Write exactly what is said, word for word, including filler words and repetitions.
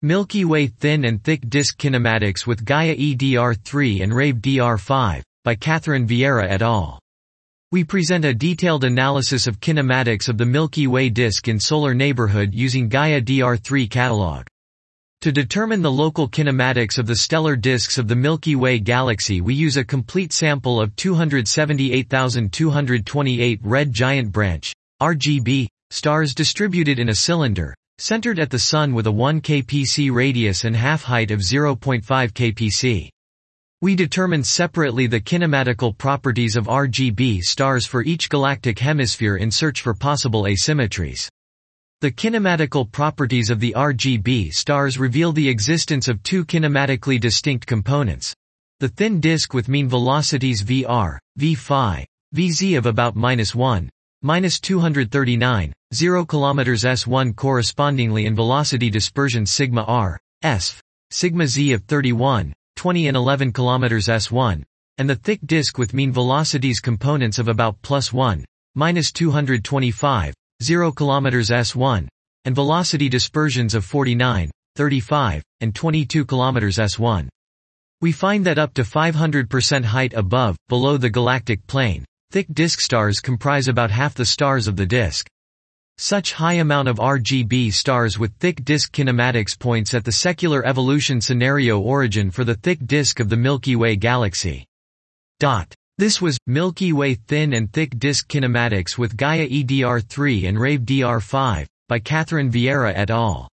Milky Way Thin and Thick Disk Kinematics with Gaia E D R three and Rave D R five, by Catherine Vieira et al. We present a detailed analysis of kinematics of the Milky Way disk in solar neighborhood using Gaia D R three catalog. To determine the local kinematics of the stellar disks of the Milky Way galaxy, we use a complete sample of two hundred seventy-eight thousand two hundred twenty-eight red giant branch (R G B) stars distributed in a cylinder, centered at the Sun with a one kiloparsec radius and half-height of zero point five kiloparsec. We determine separately the kinematical properties of R G B stars for each galactic hemisphere in search for possible asymmetries. The kinematical properties of the R G B stars reveal the existence of two kinematically distinct components. The thin disk with mean velocities V R, V phi, V z of about minus one, minus two hundred thirty-nine, zero kilometers s one correspondingly and velocity dispersion sigma r, s, sigma z of thirty-one, twenty and eleven kilometers s one, and the thick disk with mean velocities components of about plus one, minus two hundred twenty-five, zero kilometers s one, and velocity dispersions of forty-nine, thirty-five, and twenty-two kilometers s one. We find that up to five hundred percent height above, below the galactic plane, thick disk stars comprise about half the stars of the disk. Such high amount of R G B stars with thick disk kinematics points at the secular evolution scenario origin for the thick disk of the Milky Way galaxy. Dot. This was Milky Way Thin and Thick Disk Kinematics with Gaia E D R three and Rave D R five, by Catherine Vieira et al.